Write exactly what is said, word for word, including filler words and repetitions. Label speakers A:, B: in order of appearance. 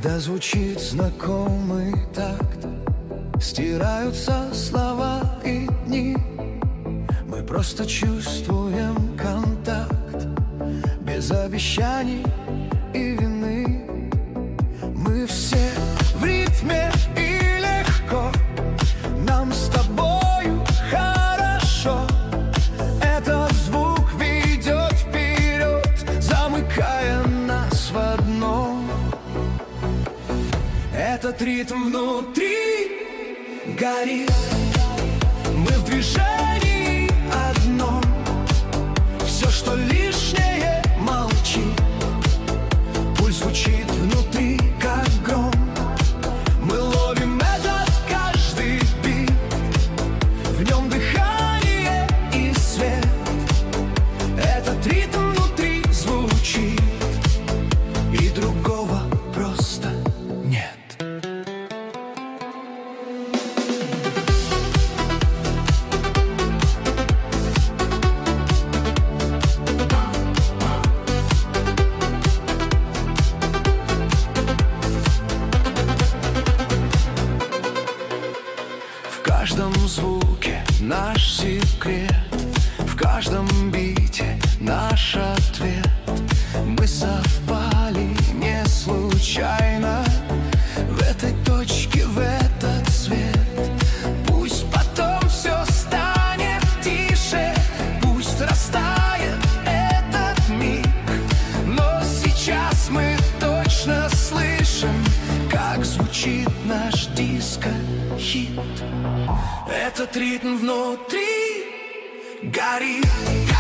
A: Когда звучит знакомый такт, стираются слова и дни. Мы просто чувствуем контакт, без обещаний и вины. Мы все в ритме и легко, нам с тобою хорошо. Этот звук ведет вперед, замыкая нас в одном. Этот ритм внутри горит, мы в движении одном. Все, что лишнее, молчи. Пульс звучит внутри, как гром. Мы ловим этот каждый бит, в нем дыхание и свет. Этот ритм внутри звучит, и другого просто нет. В каждом звуке наш секрет, в каждом бите наш ответ. Мы совпали не случайно в этой точке, в этот свет. Пусть потом все станет тише, пусть растает этот миг, но сейчас мы точно слышим, как звучит наш диско-хит. Этот ритм внутри горит.